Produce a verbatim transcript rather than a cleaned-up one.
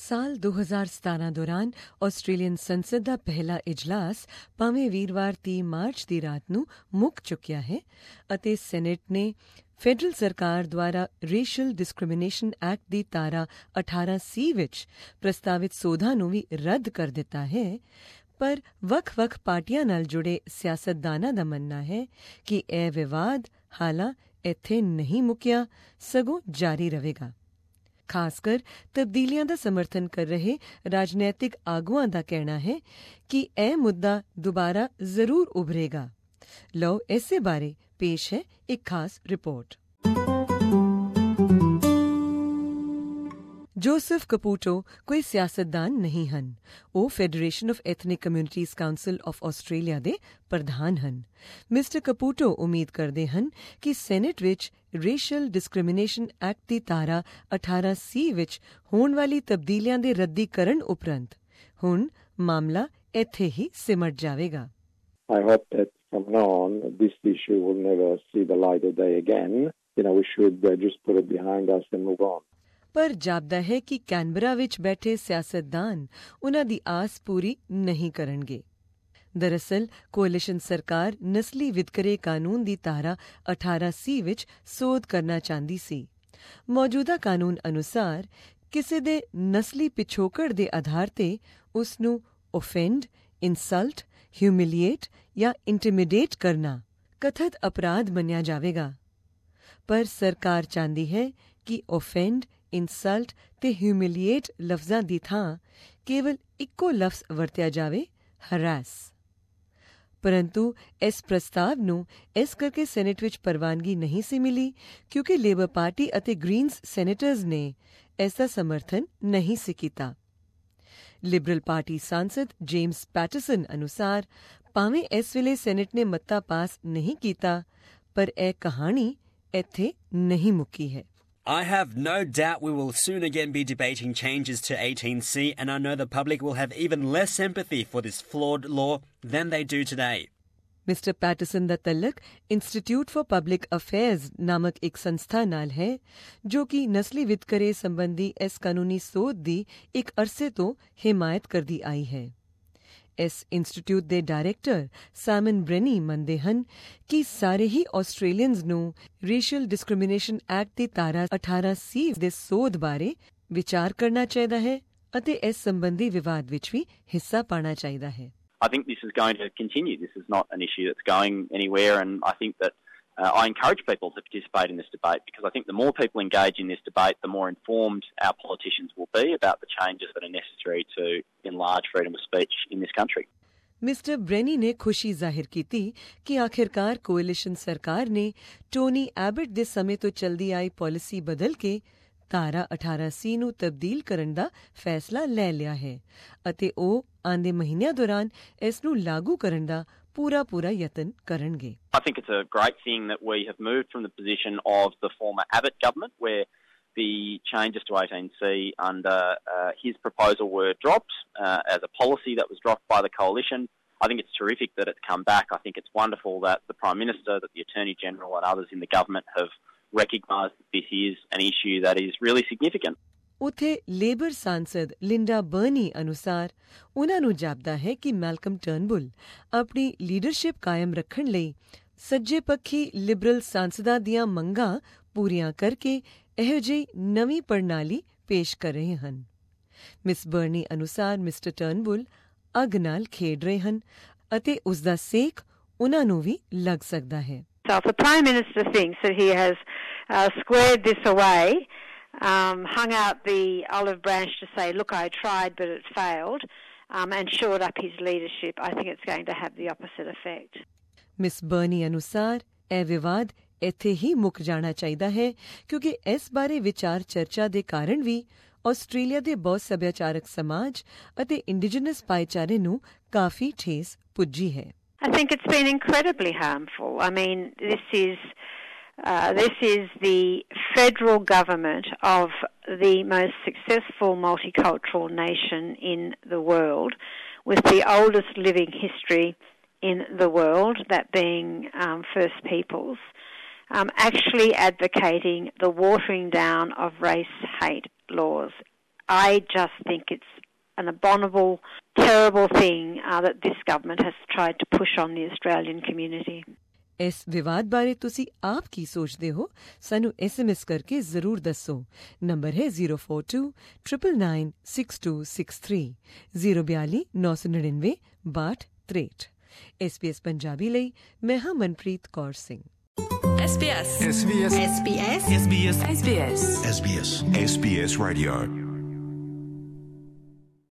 ਸਾਲ ਦੋ ਹਜ਼ਾਰ ਸਤਾਰਾਂ ਦੌਰਾਨ ਆਸਟ੍ਰੇਲੀਅਨ ਸੰਸਦ ਦਾ ਪਹਿਲਾ ਇਜਲਾਸ ਭਾਵੇਂ ਵੀਰਵਾਰ ਤੀਹ ਮਾਰਚ ਦੀ ਰਾਤ ਨੂੰ ਮੁੱਕ ਚੁੱਕਿਆ ਹੈ ਅਤੇ ਸੈਨੇਟ ਨੇ ਫੈਡਰਲ ਸਰਕਾਰ ਦੁਆਰਾ ਰੇਸ਼ੀਅਲ ਡਿਸਕ੍ਰਿਮੀਨੇਸ਼ਨ ਐਕਟ ਦੀ ਧਾਰਾ ਅਠਾਰਾਂ ਸੀ ਵਿੱਚ ਪ੍ਰਸਤਾਵਿਤ ਸੋਧਾਂ ਨੂੰ ਵੀ ਰੱਦ ਕਰ ਦਿੱਤਾ ਹੈ। ਪਰ ਵੱਖ-ਵੱਖ ਪਾਰਟੀਆਂ ਨਾਲ ਜੁੜੇ ਸਿਆਸਤਦਾਨਾਂ ਦਾ ਮੰਨਣਾ ਹੈ ਕਿ ਇਹ ਵਿਵਾਦ ਹਾਲਾਂ ਇੱਥੇ ਨਹੀਂ ਮੁੱਕਿਆ, ਸਗੋਂ ਜਾਰੀ ਰਹੇਗਾ। ਖਾਸ ਕਰ ਤਬਦੀਲੀਆਂ ਦਾ ਸਮਰਥਨ ਕਰ ਰਹੇ ਰਾਜਨੀਤਿਕ ਆਗੂਆਂ ਦਾ ਕਹਿਣਾ ਹੈ ਕਿ ਇਹ ਮੁੱਦਾ ਦੁਬਾਰਾ ਜ਼ਰੂਰ ਉਭਰੇਗਾ। ਲਓ ਇਸੇ ਬਾਰੇ ਪੇਸ਼ ਹੈ ਇੱਕ ਖਾਸ ਰਿਪੋਰਟ। ਜੋਸਫ ਕਪੂਟੋ ਕੋਈ ਸਿਆਸਤਦਾਨ ਨਹੀਂ ਹਨ। ਉਹ federation of ethnic communities council of Australia ਦੇ ਪ੍ਰਧਾਨ ਹਨ। ਮਿਸਟਰ ਕਪੂਟੋ ਉਮੀਦ ਕਰਦੇ ਹਨ ਕਿ ਸੈਨੇਟ ਵਿੱਚ ਰੇਸ਼ੀਅਲ ਡਿਸਕ੍ਰਿਮੀਨੇਸ਼ਨ ਐਕਟ ਦੀ ਧਾਰਾ ਅਠਾਰਾਂ ਸੀ ਵਿੱਚ ਹੋਣ ਵਾਲੀ ਤਬਦੀਲੀਆਂ ਦੇ ਰੱਦੀਕਰਨ ਉਪਰੰਤ ਹੁਣ ਮਾਮਲਾ ਇੱਥੇ ਹੀ ਸਿਮਟ ਜਾਵੇਗਾ। I hope that from now on this issue will never see the light of day again. You know, we should uh, just put it behind us and move on. ਪਰ ਜਾਪਦਾ ਹੈ ਕਿ ਕੈਨਬਰਾ ਵਿੱਚ ਬੈਠੇ ਸਿਆਸਤਦਾਨ ਉਨ੍ਹਾਂ ਦੀ ਆਸ ਪੂਰੀ ਨਹੀਂ ਕਰਨਗੇ। ਦਰਅਸਲ ਕੋਅਲਿਸ਼ਨ ਸਰਕਾਰ ਨਸਲੀ ਵਿਤਕਰੇ ਕਾਨੂੰਨ ਦੀ ਧਾਰਾ ਅਠਾਰਾਂ ਸੀ ਵਿੱਚ ਸੋਧ ਕਰਨਾ ਚਾਹੁੰਦੀ ਸੀ। ਮੌਜੂਦਾ ਕਾਨੂੰਨ ਅਨੁਸਾਰ ਕਿਸੇ ਦੇ ਨਸਲੀ ਪਿਛੋਕੜ ਦੇ ਆਧਾਰ ਤੇ ਉਸ ਨੂੰ ਓਫੈਂਡ, ਇਨਸਲਟ, ਹਿਊਮਿਲੀਏਟ ਜਾਂ ਇੰਟੀਮੀਡੇਟ ਕਰਨਾ ਕਥਿਤ ਅਪਰਾਧ ਮੰਨਿਆ ਜਾਵੇਗਾ। ਪਰ ਸਰਕਾਰ ਚਾਹੁੰਦੀ ਹੈ ਕਿ ਓਫੈਂਡ, ਇਨਸਲਟ ਤੇ ਹਿਊਮਿਲੀਏਟ ਲਫ਼ਜ਼ਾਂ ਦੀ ਥਾਂ ਕੇਵਲ ਇੱਕੋ ਲਫ਼ਜ਼ ਵਰਤਿਆ ਜਾਵੇ, ਹਰਾਸ। ਪਰੰਤੂ ਇਸ ਪ੍ਰਸਤਾਵ ਨੂੰ ਇਸ ਕਰਕੇ ਸੈਨੇਟ ਵਿੱਚ ਪ੍ਰਵਾਨਗੀ ਨਹੀਂ ਸੀ ਮਿਲੀ ਕਿਉਂਕਿ ਲੇਬਰ ਪਾਰਟੀ ਅਤੇ ਗ੍ਰੀਨਜ਼ ਸੈਨੇਟਰਜ਼ ਨੇ ਇਸ ਦਾ ਸਮਰਥਨ ਨਹੀਂ ਸੀ ਕੀਤਾ। ਲਿਬਰਲ ਪਾਰਟੀ ਸਾਂਸਦ ਜੇਮਸ ਪੈਟਰਸਨ ਅਨੁਸਾਰ ਭਾਵੇਂ ਇਸ ਵੇਲੇ ਸੈਨੇਟ ਨੇ ਮਤਾ ਪਾਸ ਨਹੀਂ ਕੀਤਾ, ਪਰ ਇਹ ਕਹਾਣੀ ਇੱਥੇ ਨਹੀਂ ਮੁੱਕੀ ਹੈ। I have no doubt we will soon again be debating changes to eighteen C, and I know the public will have even less sympathy for this flawed law than they do today. Mister Patterson ਦਾ ਤਲਕ institute for public affairs ਨਾਮਕ ਇੱਕ ਸੰਸਥਾ ਨਾਲ ਹੈ ਜੋ ਕਿ ਨਸਲੀ ਵਿਤਕਰੇ ਸੰਬੰਧੀ ਇਸ ਕਾਨੂੰਨੀ ਸੋਧ ਦੀ ਇੱਕ ਅਰਸੇ ਤੋਂ ਹਿਮਾਇਤ ਕਰਦੀ ਆਈ ਹੈ। ਇਸ ਇੰਸਟੀਟਿਊਟ ਦੇ ਡਾਇਰੈਕਟਰ ਸਾਈਮਨ ਬ੍ਰੈਨੀ ਮੰਨਦੇ ਹਨ ਕਿ ਸਾਰੇ ਹੀ ਆਸਟ੍ਰੇਲੀਅਨਜ਼ ਨੂੰ ਰੇਸ਼ੀਅਲ ਡਿਸਕ੍ਰਿਮੀਨੇਸ਼ਨ ਐਕਟ ਦੀ ਧਾਰਾ ਅਠਾਰਾਂ ਸੀ ਦੇ ਸੋਧ ਬਾਰੇ ਵਿਚਾਰ ਕਰਨਾ ਚਾਹੀਦਾ ਹੈ ਅਤੇ ਇਸ ਸੰਬੰਧੀ ਵਿਵਾਦ ਵਿੱਚ ਵੀ ਹਿੱਸਾ ਪਾਉਣਾ ਚਾਹੀਦਾ ਹੈ। I think this is going to continue. This is not an issue that's going anywhere, and I think that uh, I encourage people to participate in this debate because I think the more people engage in this debate, the more informed our politicians will be about the changes that are necessary to enlarge freedom of speech in this country. Mister Brennie ਨੇ ਖੁਸ਼ੀ ਜ਼ਾਹਿਰ ਕੀਤੀ ਕਿ ਆਖਿਰਕਾਰ ਕੋਅਲਿਸ਼ਨ ਸਰਕਾਰ ਨੇ Tony Abbott ਦੇ ਸਮੇਂ ਤੋਂ ਚਲਦੀ ਆਈ ਪਾਲਿਸੀ ਬਦਲ ਕੇ ਧਾਰਾ ਅਠਾਰਾਂ ਸੀ ਨੂੰ ਤਬਦੀਲ ਕਰਨ ਦਾ ਫੈਸਲਾ ਲੈ ਲਿਆ ਹੈ ਅਤੇ ਉਹ ਆਉਂਦੇ ਮਹੀਨਿਆਂ ਦੌਰਾਨ ਇਸ ਨੂੰ ਲਾਗੂ ਕਰਨ ਦਾ ਪੂਰਾ ਪੂਰਾ ਯਤਨ ਕਰਨਗੇ। I think it's a great thing that we have moved from the position of the former Abbott government where the changes to eighteen C under uh, his proposal were dropped uh, as a policy that was dropped by the coalition. I think it's terrific that it's come back. I think it's wonderful that the Prime Minister, that the Attorney General and others in the government have recognised that this is an issue that is really significant. ਉੱਥੇ labour ਸਾਂਸਦ Linda Burney ਅਨੁਸਾਰ ਉਨ੍ਹਾਂ ਨੂੰ ਜਾਪਦਾ ਹੈ ਕਿ Malcolm ਟਰਨਬੁਲ ਆਪਣੀ leadership ਕਾਇਮ ਰੱਖਣ ਲਈ ਸੱਜੇ ਪੱਖੀ ਲਿਬਰਲ ਸਾਂਸਦਾਂ ਦੀਆਂ ਮੰਗਾਂ ਪੂਰੀਆਂ ਕਰਕੇ ਇਹੋ ਜਿਹੀ ਨਵੀਂ ਪ੍ਰਣਾਲੀ ਪੇਸ਼ ਕਰ ਰਹੇ ਹਨ। ਮਿਸ ਬਰਨੀ ਅਨੁਸਾਰ ਮਿਸਟਰ ਟਰਨਬੁਲ ਅੱਗ ਨਾਲ ਖੇਡ ਰਹੇ ਹਨ ਅਤੇ ਉਸ ਦਾ ਸੇਕ ਉਨ੍ਹਾਂ ਨੂੰ ਵੀ ਲੱਗ ਸਕਦਾ ਹੈ। So if the Prime Minister thinks that he has uh, squared this away, um, hung out the olive branch to say, look, I tried, but it failed, um, and shored up his leadership, I think it's going to have the opposite effect. Miss Burney ਅਨੁਸਾਰ ਇਹ ਵਿਵਾਦ ਇੱਥੇ ਹੀ ਮੁੱਕ ਜਾਣਾ ਚਾਹੀਦਾ ਹੈ ਕਿਉਂਕਿ ਇਸ ਬਾਰੇ ਵਿਚਾਰ ਚਰਚਾ ਦੇ ਕਾਰਨ ਵੀ ਆਸਟ੍ਰੇਲੀਆ ਦੇ ਬਹੁਤ ਸੱਭਿਆਚਾਰਕ ਸਮਾਜ ਅਤੇ ਇੰਡੀਜਨਸ ਭਾਈਚਾਰੇ ਨੂੰ ਕਾਫੀ ਠੇਸ ਪੁੱਜੀ ਹੈ। I think it's been incredibly harmful. I mean, this is uh, this is the federal government of the most successful multicultural nation in the world, with the oldest living history in the world, that being um, First Peoples, um, actually advocating the watering down of race hate laws I just think it's an abominable, terrible thing uh, that this government has tried to push on the Australian community. ਇਸ ਵਿਵਾਦ ਬਾਰੇ ਤੁਸੀਂ ਆਪ ਕੀ ਸੋਚਦੇ ਹੋ? ਸਾਨੂੰ SMS ਕਰਕੇ ਜ਼ਰੂਰ ਦੱਸੋ। ਨੰਬਰ ਹੈ zero four two nine nine nine six two six three zero two two nine nine nine six two three eight। S B S Punjabi ਲਈ ਮੈਂ ਹਾਂ Manpreet Kaur Singh. S B S S B S S B S S B S S B S S B S S B S Radio